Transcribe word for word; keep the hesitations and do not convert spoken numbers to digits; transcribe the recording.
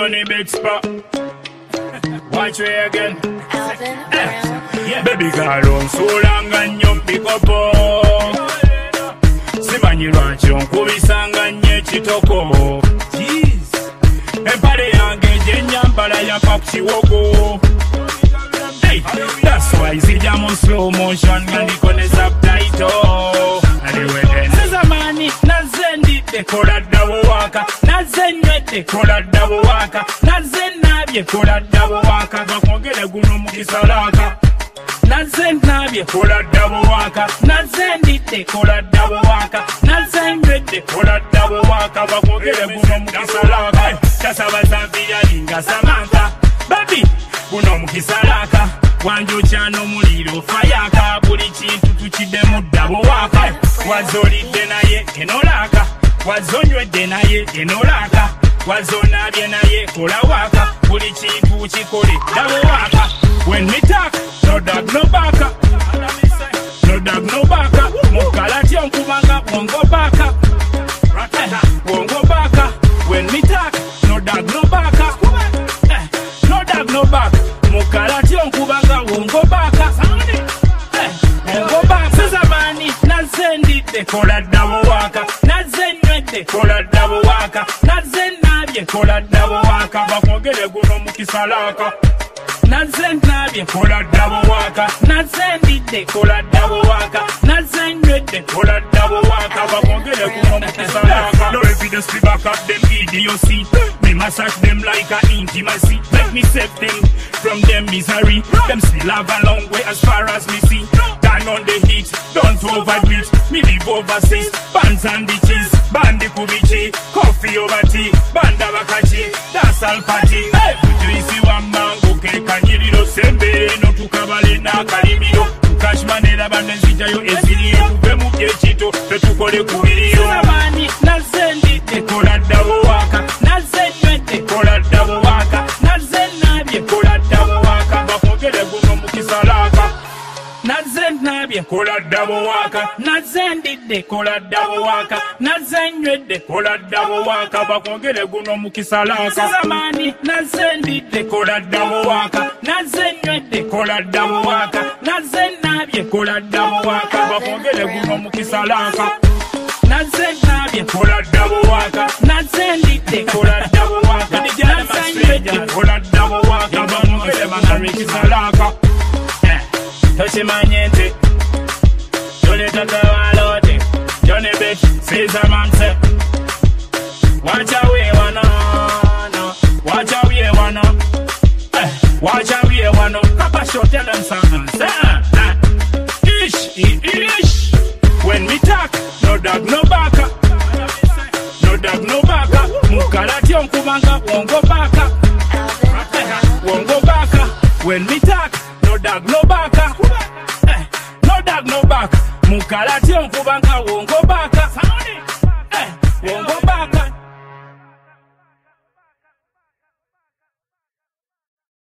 Johnny Big Spot. Watch me again. Alvin Brown. Yeah. Baby girl on so long and you pick up. Simanyi lwaki onkubisanga nnyo ekitoko. Empale yange gye nnyambala yaka ku kiwogo. Hey, that's why zijja mu slow motion nga ndiko ne subtitle. Sezamani nazze ndidde kola ddabo waka, nazze nywedde kola ddabo waka, nazze nnaabye kola ddabo waka, bakwogere guno mu kisalaaka. Nazze nnaabye kola ddabo waka, nazze ndidde kola ddabo waka, nazze nywedde kola ddabo waka, bakwogere guno mu kisalaaka. Tasaba zanviryali nga Samantha, baby guno mu kisalaaka. Wanjokya n'omuliro fayaka, buli kintu tukiddemu ddabo waka. Wazolidde naye enolaaka, wazonywedde naye enolaaka, wazonaabye naye kola waka, buli kintu kikole ddabo waka. When me talk, no dog no baka, no dog no baka. Mukalati onkubanga wongo baka, wongo baka. When me talk, no dog no baka, no dog no baka. Mukalati onkubanga wongo baka, wongo baka. Sezamani nazze ndidde kola ddabo waka, nazze nywedde kola ddabo waka, nazze nnaabye kola ddabo waka, bakwogere guno mu kisalaaka. Nazze nnaabye kola ddabo waka, nazze ndidde kola ddabo waka, nazze nywedde kola ddabo waka, bakwogere guno mu kisalaaka. No evidence back up them idiocy. Me massage them like a intimacy. Make me save them from them misery. Them still have a long way as far as me see. Turn on the heat, don't overdo it. Me live overseas, bands and beaches, bandi kubichi, coffee over tea, banda bakachi, that's all party. Hey, juisi wa mango keka nyiriro sembe no tukabale na kalimiro. Tukashmanera bande nzijayo eziliyo, tuve mu byekito tetukole kubiriyo. Sezamani nazze ndidde kola ddabo waka, nazze nywedde kola ddabo waka, nazze nnaabye kola ddabo waka, bakwogere guno mu kisalaaka. Nazze nnaabye kola ddabo waka, nazze ndidde kola ddabo waka, nazze nywedde kola ddabo waka, bakwogere guno mu kisalaaka. Sezamani nazze ndidde kola ddabo waka, nazze nywedde kola ddabo waka, nazze nnaabye kola ddabo waka, bakwogere guno mu kisalaaka. Nazze nnaabye kola ddabo waka, nazze ndidde kola ddabo waka, nazze nywedde kola ddabo waka, bakwogere guno mu kisalaaka. Toshimanye nti Johnny tatawalote, Johnny bitch says a man say, watch out we wanna, no, watch out we wanna, eh, watch out we wanna. Papa show tell them something, say, eh, ish, ish. When me talk, no dog no baka, no dog no baka. Mukalati onkubanga wongo baka, wongo baka. When me talk, no dog no baka, eh, no dog no baka. Mukalati onkubanga wongo baka, eh, wongo baka.